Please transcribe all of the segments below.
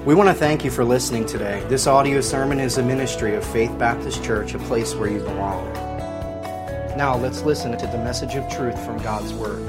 We want to thank you for listening today. This audio sermon is a ministry of Faith Baptist Church, a place where you belong. Now let's listen to the message of truth from God's Word.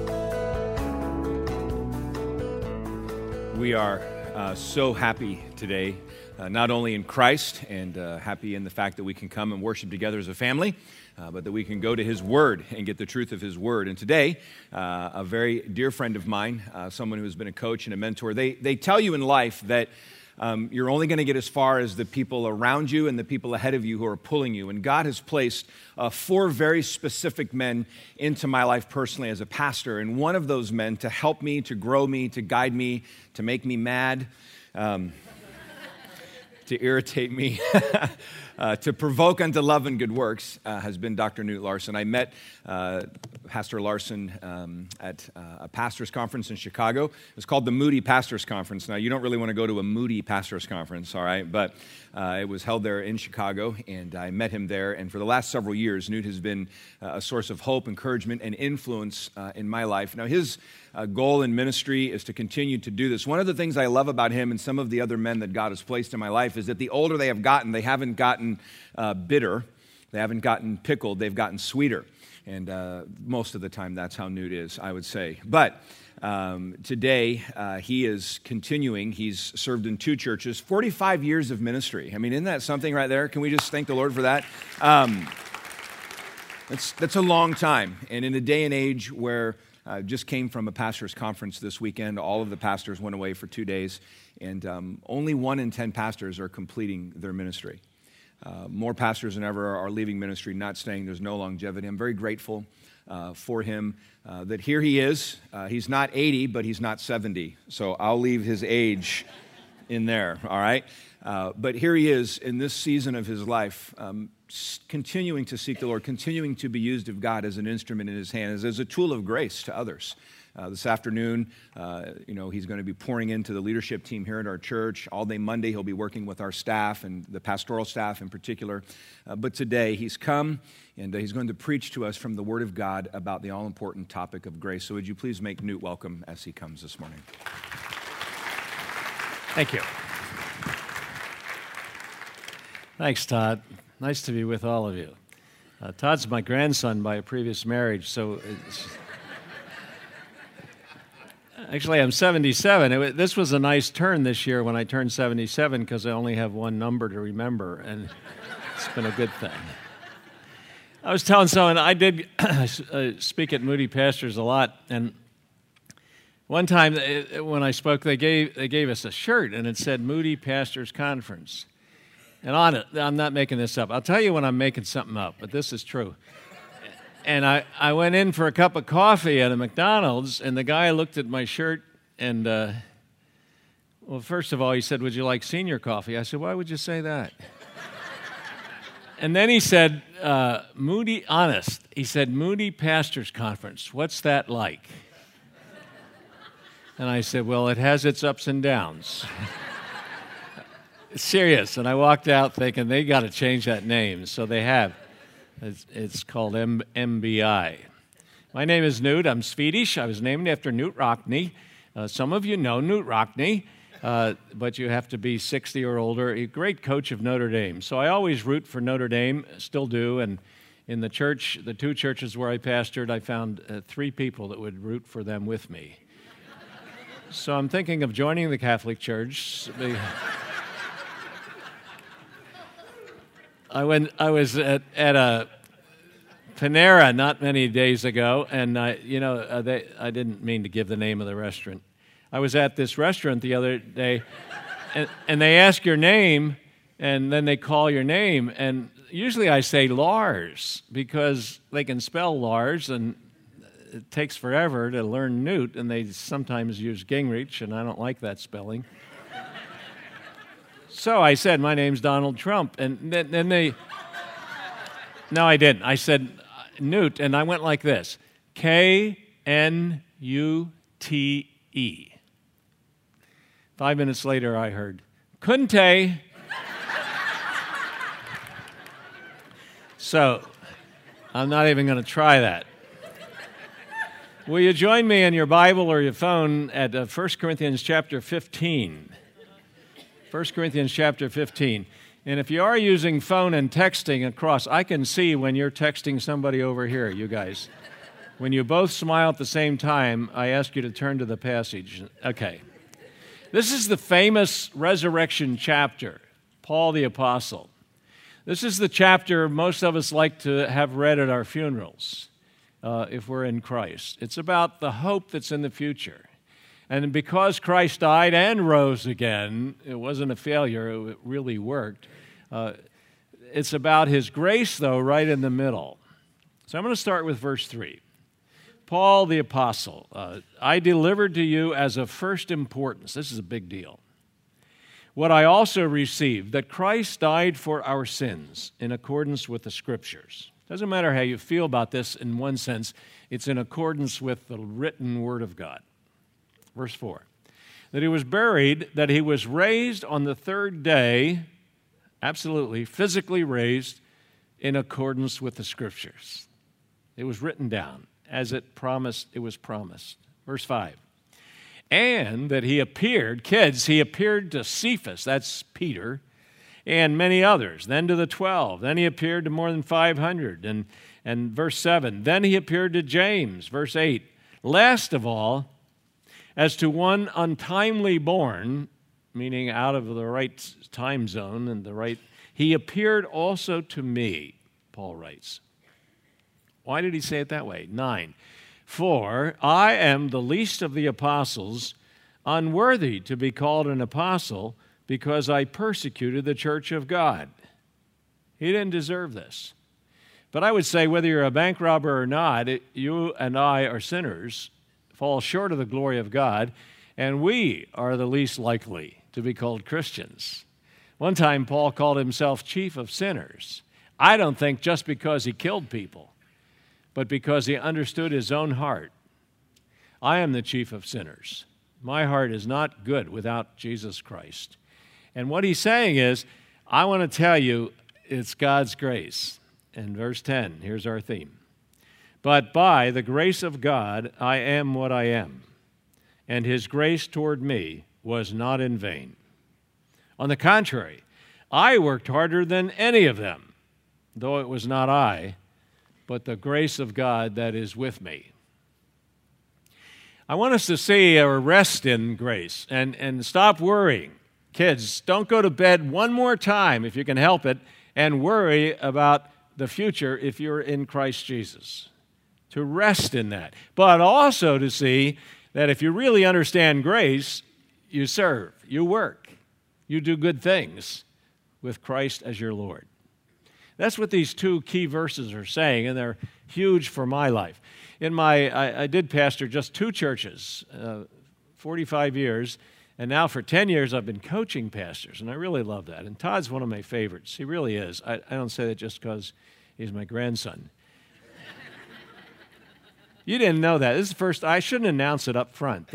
We are so happy today, not only in Christ and happy in the fact that we can come and worship together as a family, but that we can go to His Word and get the truth of His Word. And today, a very dear friend of mine, someone who has been a coach and a mentor, they tell you in life that you're only going to get as far as the people around you and the people ahead of you who are pulling you. And God has placed 4 very specific men into my life personally as a pastor. And one of those men to help me, to grow me, to guide me, to make me mad, to irritate me, to provoke unto love and good works has been Dr. Knute Larson. I met Pastor Larson at a pastor's conference in Chicago. It was called the Moody Pastors Conference. Now, you don't really want to go to a Moody Pastors Conference, all right? But it was held there in Chicago, and I met him there. And for the last several years, Knute has been a source of hope, encouragement, and influence in my life. Now, his goal in ministry is to continue to do this. One of the things I love about him and some of the other men that God has placed in my life is that the older they have gotten, they haven't gotten bitter, they haven't gotten pickled, they've gotten sweeter. And most of the time, that's how Knute is, I would say. But today, he is continuing. He's served in 2 churches, 45 years of ministry. I mean, isn't that something right there? Can we just thank the Lord for that? That's a long time. And in a day and age where I just came from a pastor's conference this weekend. All of the pastors went away for 2 days, and only 1 in 10 pastors are completing their ministry. More pastors than ever are leaving ministry, not staying. There's no longevity. I'm very grateful for him that here he is. He's not 80, but he's not 70, so I'll leave his age in there, all right? But here he is in this season of his life, continuing to seek the Lord, continuing to be used of God as an instrument in his hands, as a tool of grace to others. This afternoon, he's going to be pouring into the leadership team here at our church. All day Monday, he'll be working with our staff and the pastoral staff in particular. But today, he's come and he's going to preach to us from the Word of God about the all-important topic of grace. So would you please make Knute welcome as he comes this morning? Thank you. Thanks, Todd. Nice to be with all of you. Todd's my grandson by a previous marriage, so actually I'm 77. This was a nice turn this year when I turned 77 because I only have one number to remember, and it's been a good thing. I was telling someone I did speak at Moody Pastors a lot, and one time when I spoke, they gave us a shirt, and it said Moody Pastors Conference. And on it, I'm not making this up. I'll tell you when I'm making something up, but this is true. And I went in for a cup of coffee at a McDonald's, and the guy looked at my shirt, and, well, first of all, he said, "Would you like senior coffee?" I said, "Why would you say that?" And then he said, Moody Pastors Conference, what's that like? And I said, "Well, it has its ups and downs." Serious, and I walked out thinking they got to change that name, so they have. It's called MBI. My name is Knute. I'm Swedish. I was named after Knute Rockne. Some of you know Knute Rockne, but you have to be 60 or older. A great coach of Notre Dame. So I always root for Notre Dame, still do, and in the church, the 2 churches where I pastored, I found 3 people that would root for them with me. So I'm thinking of joining the Catholic Church. I was at a Panera not many days ago, and I didn't mean to give the name of the restaurant. I was at this restaurant the other day, and they ask your name, and then they call your name, and usually I say Lars because they can spell Lars, and it takes forever to learn Knute, and they sometimes use Gingrich, and I don't like that spelling. So I said, "My name's Donald Trump," and then they... No, I didn't. I said, Knute, and I went like this, Knute. 5 minutes later, I heard, Kunte. So I'm not even going to try that. Will you join me in your Bible or your phone at 1 Corinthians chapter 15? 1 Corinthians chapter 15. And if you are using phone and texting across, I can see when you're texting somebody over here, you guys. When you both smile at the same time, I ask you to turn to the passage. Okay. This is the famous resurrection chapter, Paul the Apostle. This is the chapter most of us like to have read at our funerals if we're in Christ. It's about the hope that's in the future. And because Christ died and rose again, it wasn't a failure, it really worked. It's about his grace, though, right in the middle. So I'm going to start with verse 3. Paul the Apostle, I delivered to you as of first importance. This is a big deal. What I also received, that Christ died for our sins in accordance with the Scriptures. Doesn't matter how you feel about this in one sense, it's in accordance with the written Word of God. Verse 4, that he was buried, that he was raised on the third day, absolutely, physically raised in accordance with the Scriptures. It was written down as it was promised. Verse 5, and that he appeared, kids, he appeared to Cephas, that's Peter, and many others, then to the 12, then he appeared to more than 500, and verse 7, then he appeared to James, verse 8, last of all, as to one untimely born, meaning out of the right time zone and he appeared also to me, Paul writes. Why did he say it that way? 9, for I am the least of the apostles, unworthy to be called an apostle, because I persecuted the church of God. He didn't deserve this. But I would say whether you're a bank robber or not, you and I are sinners, fall short of the glory of God, and we are the least likely to be called Christians. One time, Paul called himself chief of sinners. I don't think just because he killed people, but because he understood his own heart. I am the chief of sinners. My heart is not good without Jesus Christ. And what he's saying is, I want to tell you, it's God's grace. And verse 10, here's our theme. But by the grace of God, I am what I am, and his grace toward me was not in vain. On the contrary, I worked harder than any of them, though it was not I, but the grace of God that is with me. I want us to see or rest in grace and stop worrying. Kids, don't go to bed one more time, if you can help it, and worry about the future if you're in Christ Jesus. To rest in that, but also to see that if you really understand grace, you serve, you work, you do good things with Christ as your Lord. That's what these two key verses are saying, and they're huge for my life. I did pastor just 2 churches, 45 years, and now for 10 years I've been coaching pastors, and I really love that. And Todd's one of my favorites. He really is. I don't say that just because he's my grandson. You didn't know that. This is the first. I shouldn't announce it up front.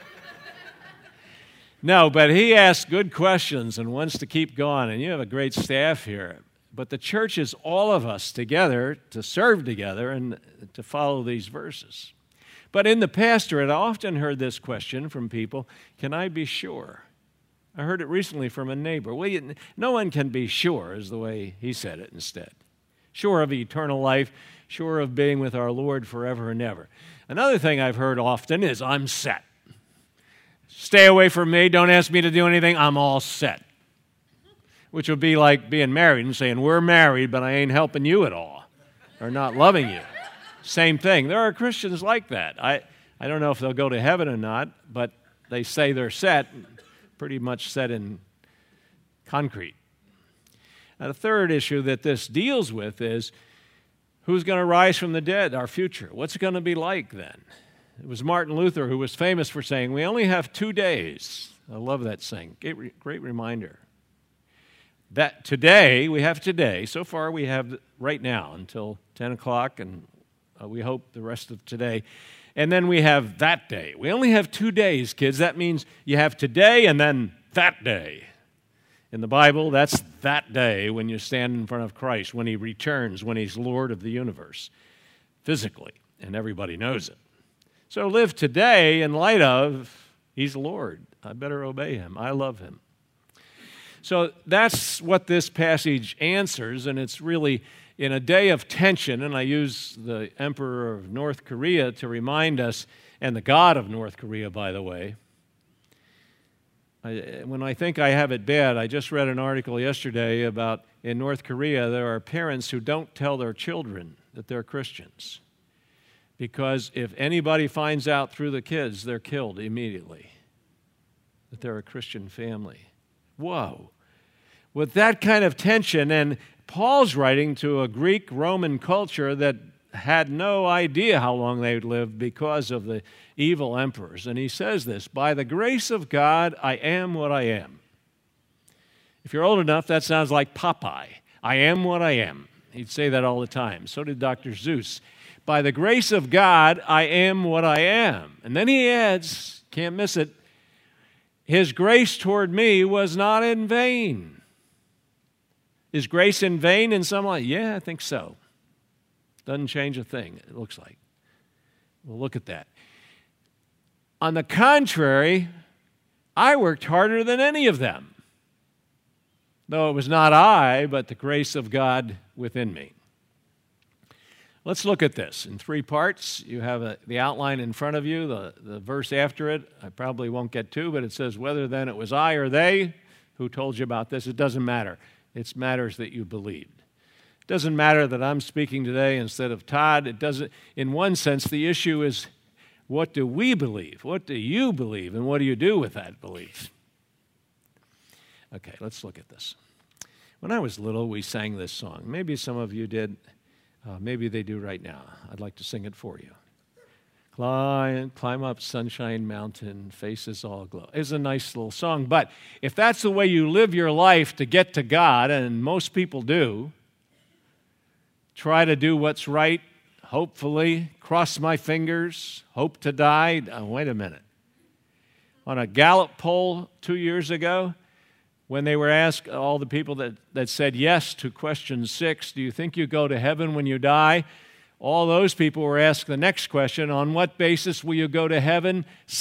No, but he asks good questions and wants to keep going, and you have a great staff here. But the church is all of us together to serve together and to follow these verses. But in the pastorate, I often heard this question from people, can I be sure? I heard it recently from a neighbor. Well, no one can be sure, is the way he said it instead. Sure of eternal life, sure of being with our Lord forever and ever. Another thing I've heard often is, I'm set. Stay away from me, don't ask me to do anything, I'm all set. Which would be like being married and saying, we're married, but I ain't helping you at all, or not loving you. Same thing. There are Christians like that. I don't know if they'll go to heaven or not, but they say they're set, pretty much set in concrete. Now, the third issue that this deals with is, who's going to rise from the dead, our future? What's it going to be like then? It was Martin Luther who was famous for saying, we only have 2 days. I love that saying. Great reminder. That today, we have today. So far, we have right now until 10 o'clock, and we hope the rest of today. And then we have that day. We only have 2 days, kids. That means you have today and then that day. In the Bible, that's that day when you stand in front of Christ, when he returns, when he's Lord of the universe, physically, and everybody knows it. So live today in light of, he's Lord. I better obey him. I love him. So that's what this passage answers, and it's really in a day of tension, and I use the Emperor of North Korea to remind us, and the God of North Korea, by the way. When I think I have it bad, I just read an article yesterday about in North Korea there are parents who don't tell their children that they're Christians, because if anybody finds out through the kids, they're killed immediately, that they're a Christian family. Whoa. With that kind of tension, and Paul's writing to a Greek-Roman culture that had no idea how long they would live because of the evil emperors. And he says this, by the grace of God, I am what I am. If you're old enough, that sounds like Popeye. I am what I am. He'd say that all the time. So did Dr. Seuss. By the grace of God, I am what I am. And then he adds, can't miss it, His grace toward me was not in vain. Is grace in vain in some way? Yeah, I think so. Doesn't change a thing, it looks like. We'll look at that. On the contrary, I worked harder than any of them, though it was not I, but the grace of God within me. Let's look at this in three parts. You have the outline in front of you, the verse after it. I probably won't get to, but it says, whether then it was I or they who told you about this, it doesn't matter. It matters that you believed. It doesn't matter that I'm speaking today instead of Todd. It doesn't. In one sense, the issue is, what do we believe? What do you believe? And what do you do with that belief? Okay, let's look at this. When I was little, we sang this song. Maybe some of you did. Maybe they do right now. I'd like to sing it for you. Climb up Sunshine Mountain, faces all aglow. It's a nice little song, but if that's the way you live your life to get to God, and most people do, try to do what's right, hopefully, cross my fingers, hope to die. Wait a minute. On a Gallup poll 2 years ago, when they were asked, all the people that said yes to question 6, do you think you go to heaven when you die? All those people were asked the next question, on what basis will you go to heaven?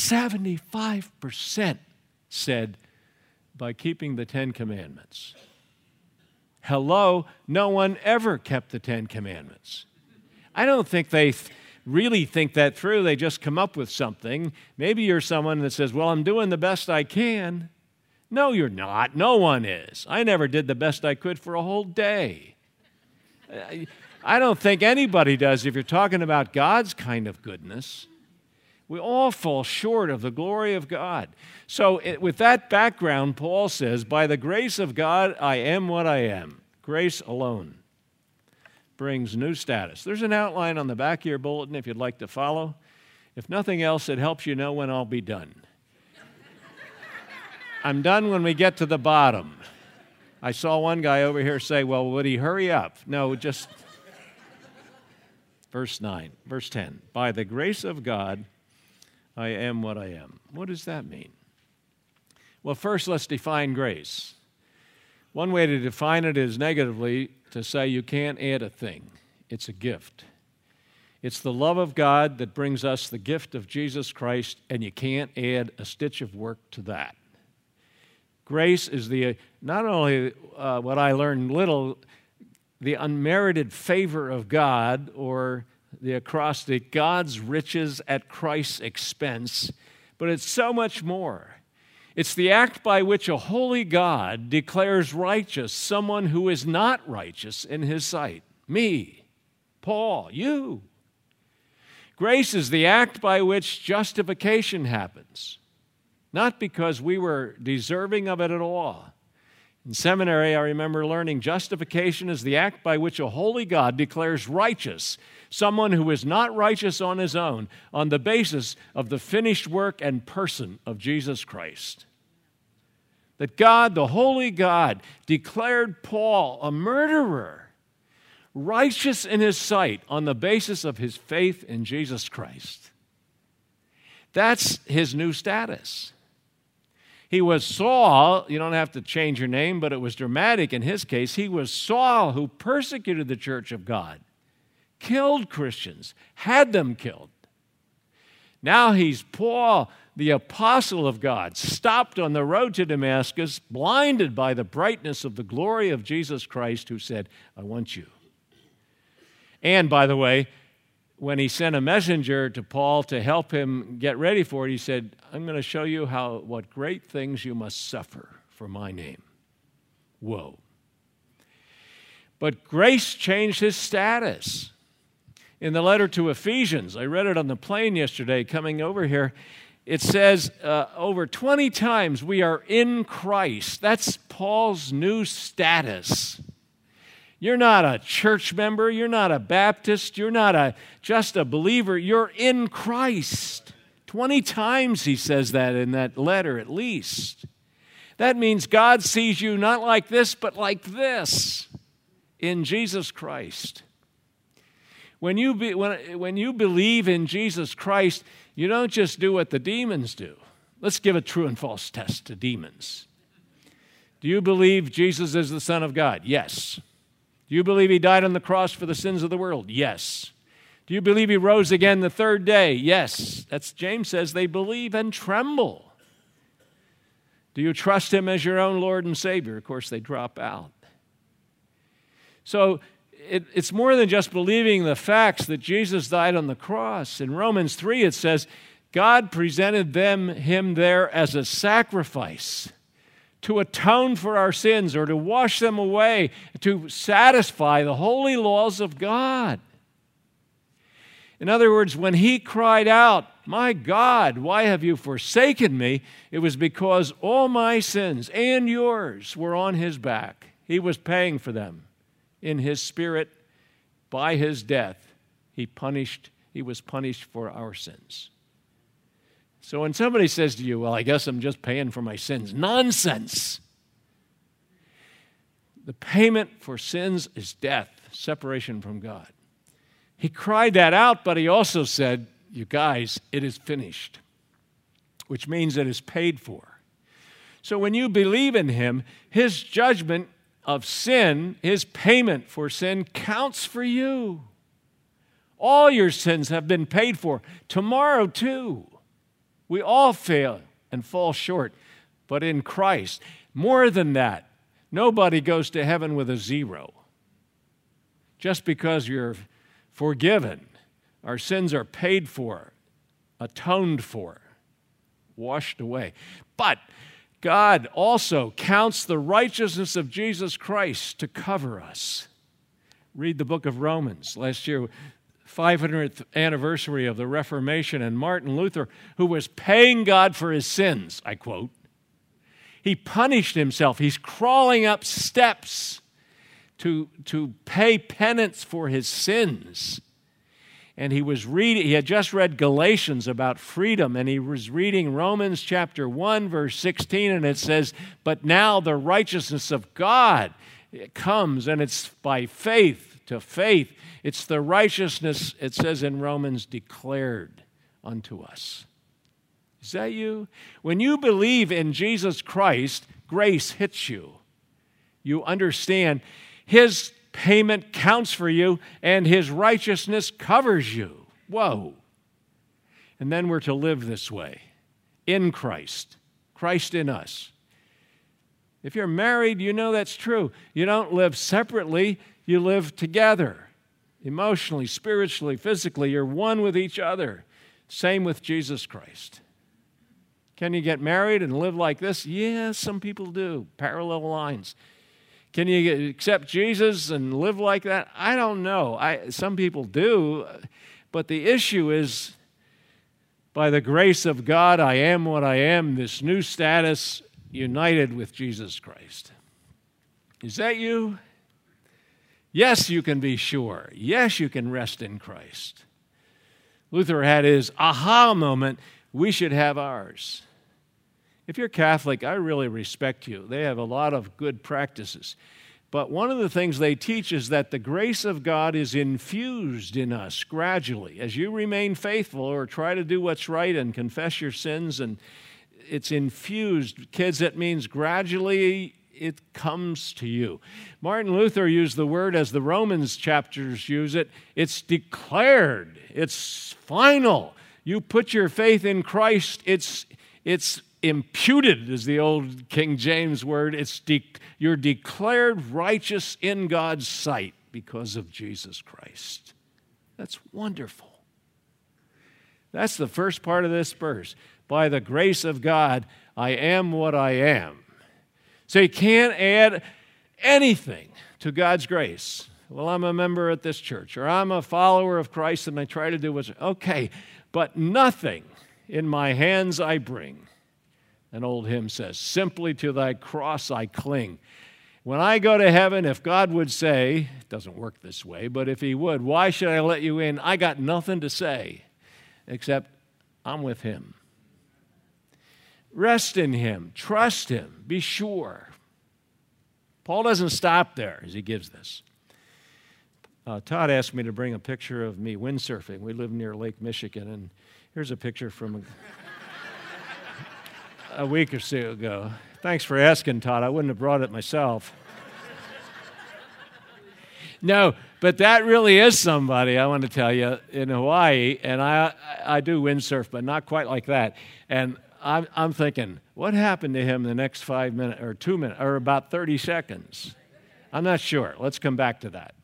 75% said, by keeping the 10 Commandments. Hello, no one ever kept the 10 Commandments. I don't think they really think that through. They just come up with something. Maybe you're someone that says, well, I'm doing the best I can. No, you're not. No one is. I never did the best I could for a whole day. I don't think anybody does if you're talking about God's kind of goodness. We all fall short of the glory of God. So with that background, Paul says, by the grace of God, I am what I am. Grace alone brings new status. There's an outline on the back of your bulletin if you'd like to follow. If nothing else, it helps you know when I'll be done. I'm done when we get to the bottom. I saw one guy over here say, well, would he hurry up? No, just verse 10. By the grace of God, I am what I am. What does that mean? Well, first, let's define grace. One way to define it is negatively to say you can't add a thing. It's a gift. It's the love of God that brings us the gift of Jesus Christ, and you can't add a stitch of work to that. Grace is not only what I learned little, the unmerited favor of God, or the acrostic, God's riches at Christ's expense, but it's so much more. It's the act by which a holy God declares righteous someone who is not righteous in his sight. Me, Paul, you. Grace is the act by which justification happens, not because we were deserving of it at all. In seminary, I remember learning justification is the act by which a holy God declares righteous someone who is not righteous on his own on the basis of the finished work and person of Jesus Christ. That God, the holy God, declared Paul a murderer, righteous in his sight on the basis of his faith in Jesus Christ. That's his new status. He was Saul. You don't have to change your name, but it was dramatic in his case. He was Saul who persecuted the church of God, killed Christians, had them killed. Now he's Paul, the apostle of God, stopped on the road to Damascus, blinded by the brightness of the glory of Jesus Christ, who said, I want you. And, by the way, when he sent a messenger to Paul to help him get ready for it, he said, I'm going to show you what great things you must suffer for my name. Whoa. But grace changed his status. In the letter to Ephesians, I read it on the plane yesterday coming over here, it says over 20 times we are in Christ. That's Paul's new status. You're not a church member. You're not a Baptist. You're not just a believer. You're in Christ. 20 times he says that in that letter at least. That means God sees you not like this, but like this in Jesus Christ. When you believe in Jesus Christ, you don't just do what the demons do. Let's give a true and false test to demons. Do you believe Jesus is the Son of God? Yes. Do you believe he died on the cross for the sins of the world? Yes. Do you believe he rose again the third day? Yes. That's James says they believe and tremble. Do you trust him as your own Lord and Savior? Of course, they drop out. So it's more than just believing the facts that Jesus died on the cross. In Romans 3, it says, God presented him there as a sacrifice to atone for our sins or to wash them away, to satisfy the holy laws of God. In other words, when he cried out, my God, why have you forsaken me? It was because all my sins and yours were on his back. He was paying for them. In his spirit, by his death, he was punished for our sins. So when somebody says to you, well, I guess I'm just paying for my sins, nonsense. The payment for sins is death, separation from God. He cried that out, but he also said, you guys, it is finished, which means it is paid for. So when you believe in him, his judgment of sin, his payment for sin counts for you. All your sins have been paid for. Tomorrow, too. We all fail and fall short, but in Christ, more than that, nobody goes to heaven with a zero. Just because you're forgiven, our sins are paid for, atoned for, washed away. But God also counts the righteousness of Jesus Christ to cover us. Read the book of Romans. Last year, 500th anniversary of the Reformation, and Martin Luther, who was paying God for his sins, I quote, he punished himself. He's crawling up steps to pay penance for his sins. And he had just read Galatians about freedom, and he was reading Romans chapter 1, verse 16, and it says, but now the righteousness of God comes, and it's by faith to faith. It's the righteousness, it says in Romans, declared unto us. Is that you? When you believe in Jesus Christ, grace hits you. You understand his payment counts for you, and his righteousness covers you. Whoa. And then we're to live this way, in Christ, Christ in us. If you're married, you know that's true. You don't live separately, you live together. Emotionally, spiritually, physically, you're one with each other. Same with Jesus Christ. Can you get married and live like this? Yeah, some people do. Parallel lines. Can you accept Jesus and live like that? I don't know. Some people do. But the issue is, by the grace of God, I am what I am, this new status, united with Jesus Christ. Is that you? Yes, you can be sure. Yes, you can rest in Christ. Luther had his aha moment. We should have ours. If you're Catholic, I really respect you. They have a lot of good practices. But one of the things they teach is that the grace of God is infused in us gradually. As you remain faithful or try to do what's right and confess your sins, and it's infused. Kids, that means gradually it comes to you. Martin Luther used the word as the Romans chapters use it. It's declared. It's final. You put your faith in Christ, it's imputed, is the old King James word. You're declared righteous in God's sight because of Jesus Christ. That's wonderful. That's the first part of this verse. By the grace of God, I am what I am. So you can't add anything to God's grace. Well, I'm a member at this church, or I'm a follower of Christ and I try to do what's okay, but nothing in my hands I bring. An old hymn says, simply to thy cross I cling. When I go to heaven, if God would say, it doesn't work this way, but if he would, why should I let you in? I got nothing to say except I'm with him. Rest in him. Trust him. Be sure. Paul doesn't stop there as he gives this. Todd asked me to bring a picture of me windsurfing. We live near Lake Michigan, and here's a picture from a week or so ago. Thanks for asking, Todd. I wouldn't have brought it myself. No, but that really is somebody, I want to tell you, in Hawaii, and I do windsurf, but not quite like that. And I'm thinking, what happened to him in the next 5 minutes, or 2 minutes, or about 30 seconds? I'm not sure. Let's come back to that.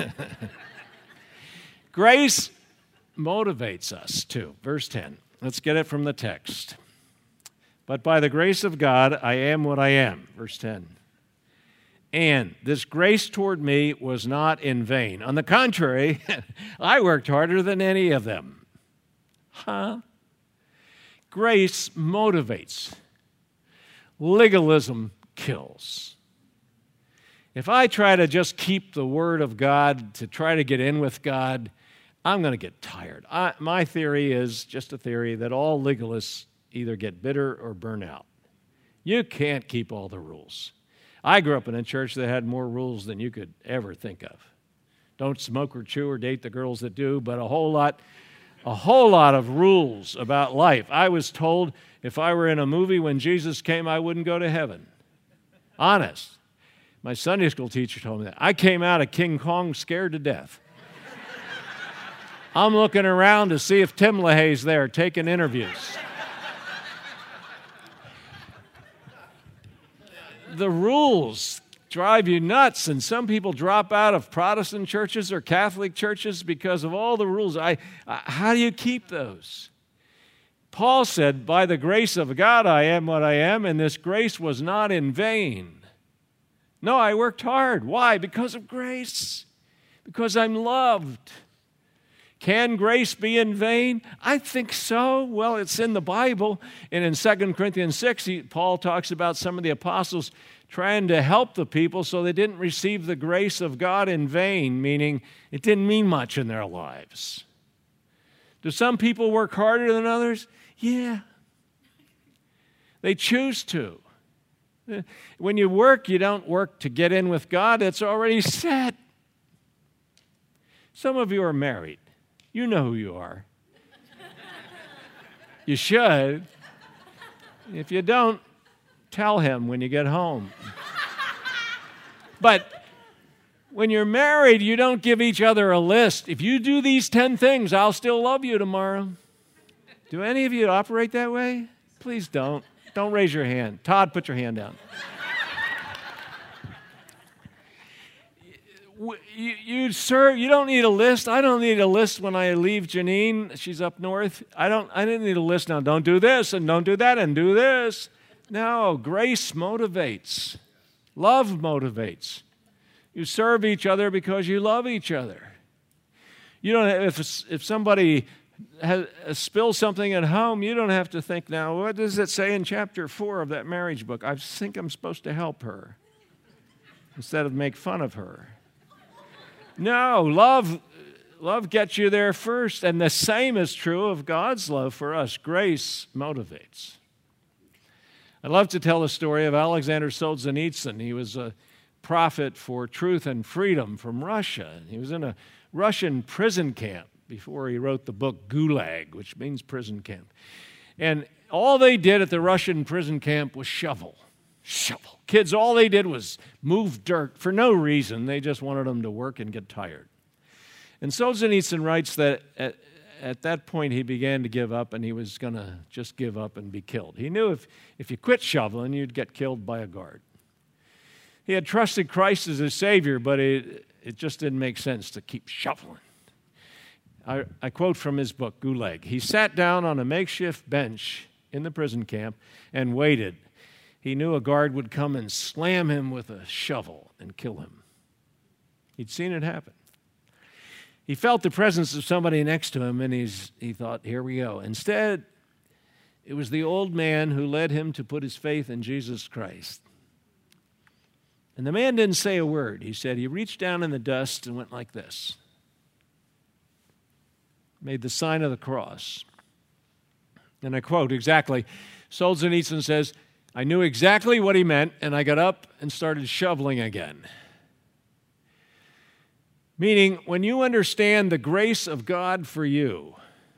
Grace motivates us too. Verse 10. Let's get it from the text. But by the grace of God, I am what I am. Verse 10. And this grace toward me was not in vain. On the contrary, I worked harder than any of them. Grace motivates. Legalism kills. If I try to just keep the Word of God, to try to get in with God, I'm going to get tired. My theory is just a theory that all legalists either get bitter or burn out. You can't keep all the rules. I grew up in a church that had more rules than you could ever think of. Don't smoke or chew or date the girls that do, but a whole lot of rules about life. I was told if I were in a movie when Jesus came, I wouldn't go to heaven. Honest. My Sunday school teacher told me that. I came out of King Kong scared to death. I'm looking around to see if Tim LaHaye's there taking interviews. The rules drive you nuts, and some people drop out of Protestant churches or Catholic churches because of all the rules. How do you keep those? Paul said, by the grace of God I am what I am, and this grace was not in vain. No, I worked hard. Why? Because of grace. Because I'm loved. Can grace be in vain? I think so. Well, it's in the Bible. And in 2 Corinthians 6, Paul talks about some of the apostles trying to help the people so they didn't receive the grace of God in vain, meaning it didn't mean much in their lives. Do some people work harder than others? Yeah. They choose to. When you work, you don't work to get in with God. It's already set. Some of you are married. You know who you are. You should. If you don't, tell him when you get home. But when you're married, you don't give each other a list. If you do these 10 things, I'll still love you tomorrow. Do any of you operate that way? Please don't. Don't raise your hand. Todd, put your hand down. You don't need a list. I don't need a list when I leave Janine. She's up north. I didn't need a list now. Don't do this and don't do that and do this. No, grace motivates. Love motivates. You serve each other because you love each other. You don't. If somebody spills something at home, you don't have to think, now, what does it say in chapter 4 of that marriage book? I think I'm supposed to help her instead of make fun of her. No, love gets you there first, and the same is true of God's love for us. Grace motivates. I love to tell the story of Alexander Solzhenitsyn. He was a prophet for truth and freedom from Russia. He was in a Russian prison camp before he wrote the book Gulag, which means prison camp. And all they did at the Russian prison camp was shovel. Kids, all they did was move dirt for no reason. They just wanted them to work and get tired. And Solzhenitsyn writes that at that point, he began to give up, and he was going to just give up and be killed. He knew if you quit shoveling, you'd get killed by a guard. He had trusted Christ as his Savior, but it just didn't make sense to keep shoveling. I quote from his book, Gulag. He sat down on a makeshift bench in the prison camp and waited. He knew a guard would come and slam him with a shovel and kill him. He'd seen it happen. He felt the presence of somebody next to him, and he thought, here we go. Instead, it was the old man who led him to put his faith in Jesus Christ. And the man didn't say a word. He said he reached down in the dust and went like this. Made the sign of the cross. And I quote exactly, Solzhenitsyn says, I knew exactly what he meant, and I got up and started shoveling again. Meaning, when you understand the grace of God for you,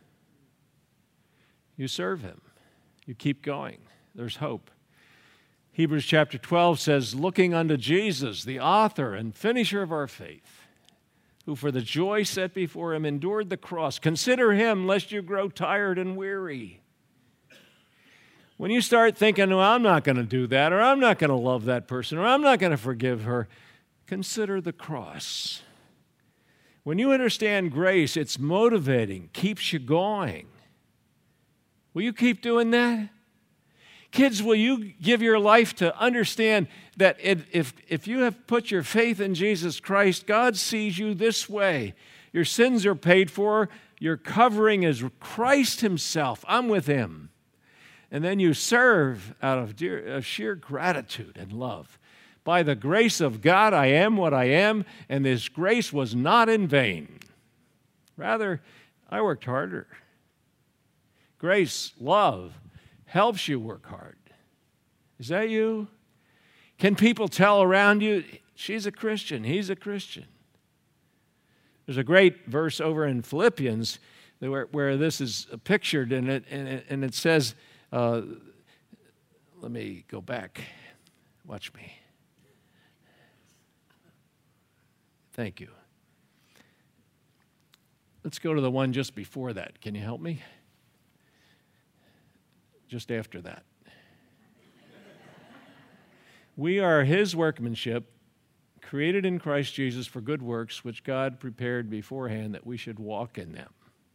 you serve him. You keep going. There's hope. Hebrews chapter 12 says, looking unto Jesus, the author and finisher of our faith, who for the joy set before him endured the cross. Consider him, lest you grow tired and weary. When you start thinking, well, I'm not going to do that, or I'm not going to love that person, or I'm not going to forgive her, consider the cross. When you understand grace, it's motivating, keeps you going. Will you keep doing that? Kids, will you give your life to understand that if you have put your faith in Jesus Christ, God sees you this way. Your sins are paid for. Your covering is Christ himself. I'm with him. And then you serve out of sheer gratitude and love. By the grace of God, I am what I am, and this grace was not in vain. Rather, I worked harder. Grace, love, helps you work hard. Is that you? Can people tell around you, she's a Christian, he's a Christian? There's a great verse over in Philippians where this is pictured, and it says, let me go back. Watch me. Thank you. Let's go to the one just before that. Can you help me? Just after that. We are his workmanship, created in Christ Jesus for good works, which God prepared beforehand that we should walk in them.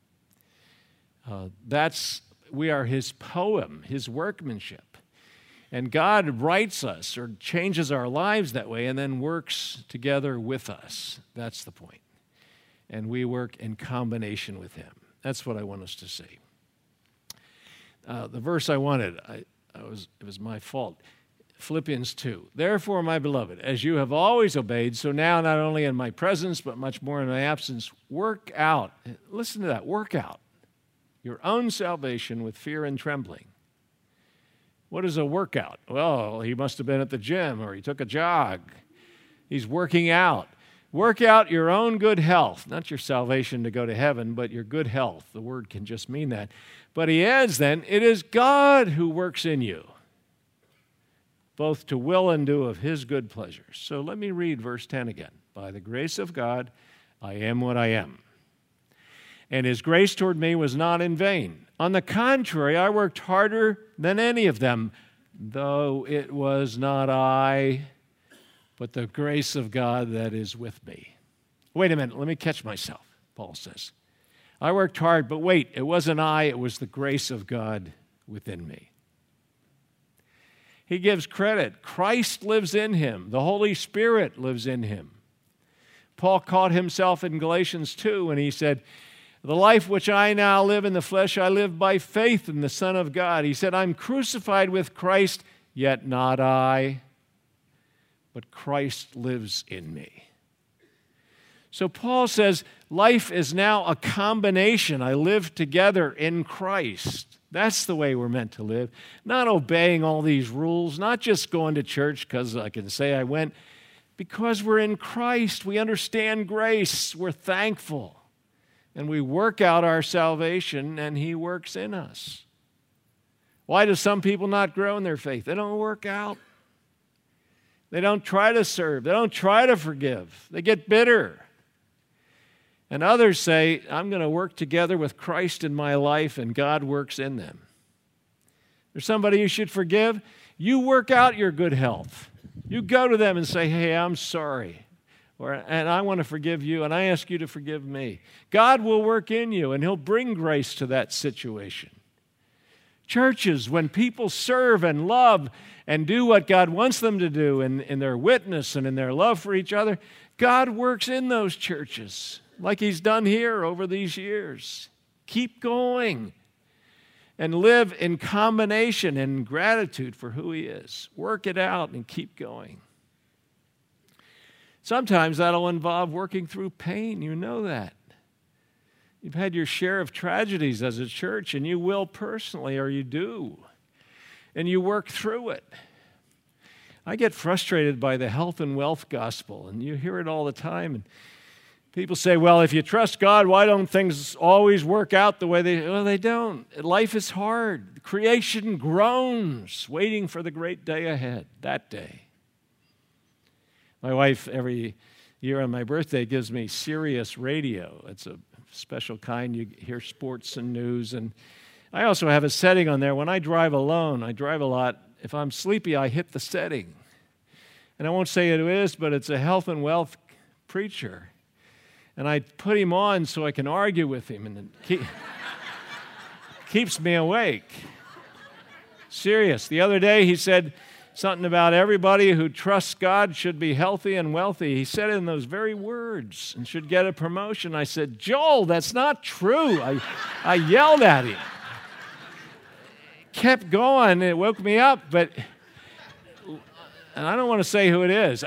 We are his poem, his workmanship. And God writes us or changes our lives that way and then works together with us. That's the point. And we work in combination with him. That's what I want us to see. The verse I wanted, it was my fault. Philippians 2. Therefore, my beloved, as you have always obeyed, so now not only in my presence, but much more in my absence, work out. Listen to that. Work out your own salvation with fear and trembling. What is a workout? Well, he must have been at the gym or he took a jog. He's working out. Work out your own good health, not your salvation to go to heaven, but your good health. The word can just mean that. But he adds then, it is God who works in you, both to will and do of his good pleasures. So let me read verse 10 again. By the grace of God, I am what I am. And his grace toward me was not in vain. On the contrary, I worked harder than any of them, though it was not I, but the grace of God that is with me. Wait a minute, let me catch myself, Paul says. I worked hard, but wait, it wasn't I, it was the grace of God within me. He gives credit. Christ lives in him. The Holy Spirit lives in him. Paul caught himself in Galatians 2 when he said, the life which I now live in the flesh, I live by faith in the Son of God. He said, I'm crucified with Christ, yet not I, but Christ lives in me. So Paul says, life is now a combination. I live together in Christ. That's the way we're meant to live. Not obeying all these rules, not just going to church because I can say I went. Because we're in Christ, we understand grace, we're thankful. And we work out our salvation, and he works in us. Why do some people not grow in their faith? They don't work out. They don't try to serve. They don't try to forgive. They get bitter. And others say, I'm going to work together with Christ in my life, and God works in them. There's somebody you should forgive. You work out your good health. You go to them and say, hey, I'm sorry. And I want to forgive you, and I ask you to forgive me. God will work in you, and He'll bring grace to that situation. Churches, when people serve and love and do what God wants them to do in their witness and in their love for each other, God works in those churches like He's done here over these years. Keep going and live in combination and gratitude for who He is. Work it out and keep going. Sometimes that'll involve working through pain. You know that. You've had your share of tragedies as a church, and you will personally, or you do. And you work through it. I get frustrated by the health and wealth gospel, and you hear it all the time. And people say, well, if you trust God, why don't things always work out the way they... Well, they don't. Life is hard. Creation groans, waiting for the great day ahead, that day. My wife, every year on my birthday, gives me Sirius Radio. It's a special kind. You hear sports and news. And I also have a setting on there. When I drive alone, I drive a lot. If I'm sleepy, I hit the setting. And I won't say who it is, but it's a health and wealth preacher. And I put him on so I can argue with him, and it keeps me awake. Serious. The other day he said something about everybody who trusts God should be healthy and wealthy. He said it in those very words and should get a promotion. I said, Joel, that's not true. I yelled at him. Kept going. It woke me up, and I don't want to say who it is.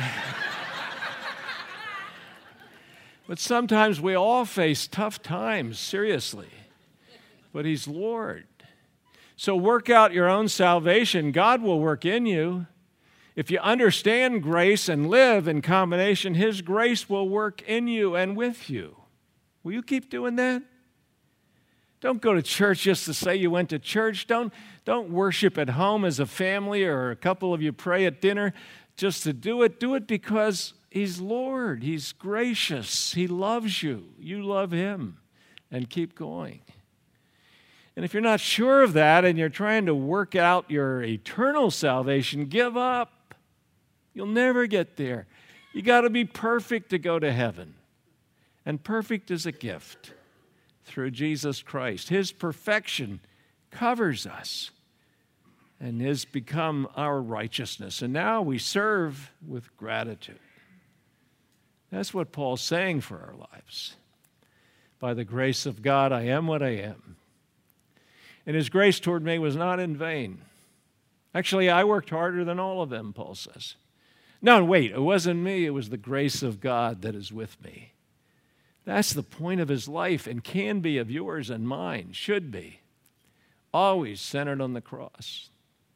But sometimes we all face tough times, seriously. But He's Lord. So work out your own salvation. God will work in you. If you understand grace and live in combination, His grace will work in you and with you. Will you keep doing that? Don't go to church just to say you went to church. Don't worship at home as a family, or a couple of you pray at dinner just to do it. Do it because He's Lord. He's gracious. He loves you. You love Him. And keep going. And if you're not sure of that and you're trying to work out your eternal salvation, give up. You'll never get there. You got to be perfect to go to heaven. And perfect is a gift through Jesus Christ. His perfection covers us and has become our righteousness. And now we serve with gratitude. That's what Paul's saying for our lives. By the grace of God, I am what I am. And His grace toward me was not in vain. Actually, I worked harder than all of them, Paul says. No, wait, it wasn't me. It was the grace of God that is with me. That's the point of his life, and can be of yours and mine, should be. Always centered on the cross.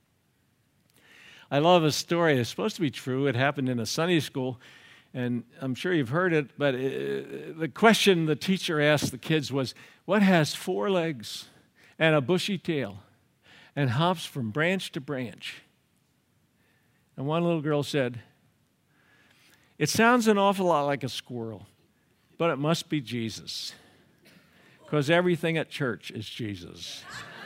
I love a story. It's supposed to be true. It happened in a Sunday school, and I'm sure you've heard it, but the question the teacher asked the kids was, what has 4 legs and a bushy tail and hops from branch to branch? And one little girl said, it sounds an awful lot like a squirrel, but it must be Jesus, because everything at church is Jesus.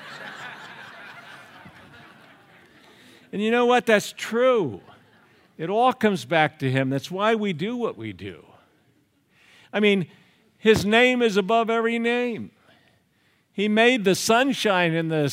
And you know what? That's true. It all comes back to Him. That's why we do what we do. I mean, His name is above every name. He made the sunshine and the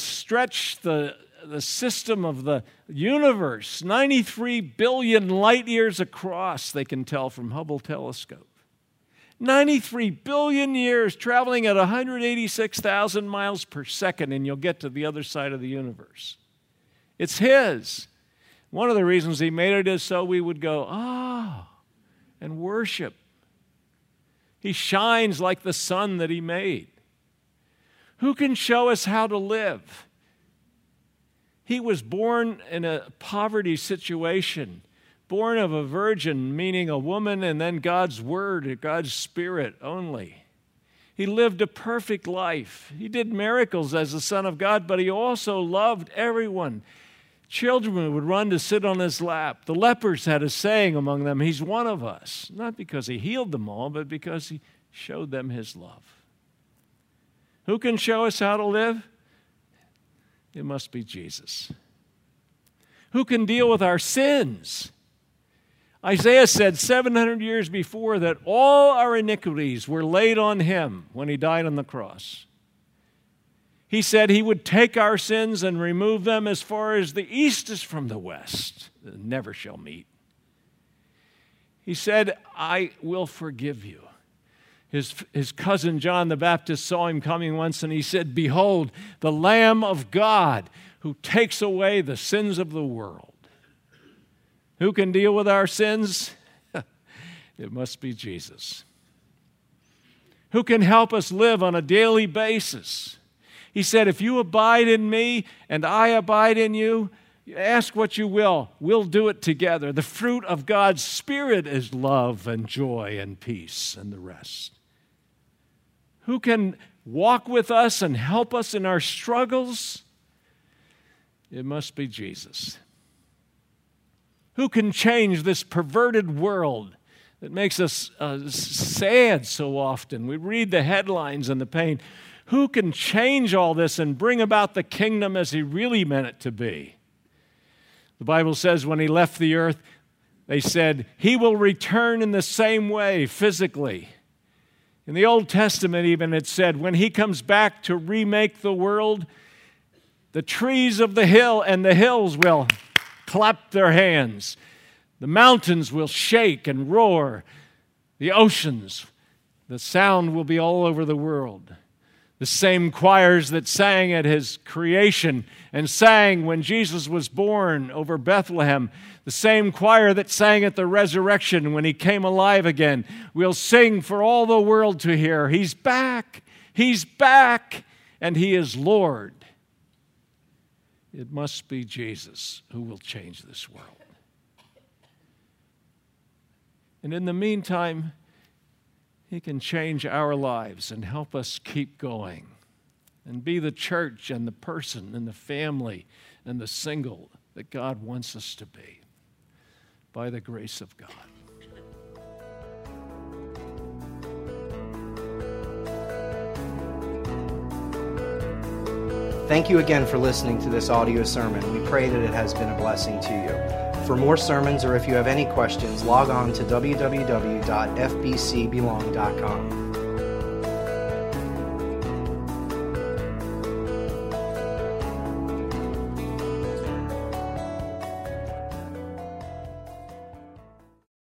system of the universe, 93 billion light years across, they can tell from Hubble telescope. 93 billion years traveling at 186,000 miles per second, and you'll get to the other side of the universe. It's His. One of the reasons He made it is so we would go, and worship. He shines like the sun that He made. Who can show us how to live? He was born in a poverty situation, born of a virgin, meaning a woman, and then God's Word, God's Spirit only. He lived a perfect life. He did miracles as the Son of God, but He also loved everyone. Children would run to sit on His lap. The lepers had a saying among them, He's one of us. Not because He healed them all, but because He showed them his love. Who can show us how to live? It must be Jesus. Who can deal with our sins? Isaiah said 700 years before that all our iniquities were laid on him when he died on the cross. He said he would take our sins and remove them as far as the east is from the west. They never shall meet. He said, I will forgive you. His cousin John the Baptist saw him coming once, and he said, behold, the Lamb of God who takes away the sins of the world. Who can deal with our sins? It must be Jesus. Who can help us live on a daily basis? He said, if you abide in me and I abide in you, ask what you will. We'll do it together. The fruit of God's Spirit is love and joy and peace and the rest. Who can walk with us and help us in our struggles? It must be Jesus. Who can change this perverted world that makes us sad so often? We read the headlines and the pain. Who can change all this and bring about the kingdom as he really meant it to be? The Bible says when he left the earth, they said, he will return in the same way physically. In the Old Testament even it said, when he comes back to remake the world, the trees of the hill and the hills will clap their hands. The mountains will shake and roar. The oceans, the sound will be all over the world. The same choirs that sang at his creation and sang when Jesus was born over Bethlehem, the same choir that sang at the resurrection when he came alive again, will sing for all the world to hear. He's back, and he is Lord. It must be Jesus who will change this world. And in the meantime, he can change our lives and help us keep going and be the church and the person and the family and the single that God wants us to be by the grace of God. Thank you again for listening to this audio sermon. We pray that it has been a blessing to you. For more sermons or if you have any questions, log on to www.fbcbelong.com.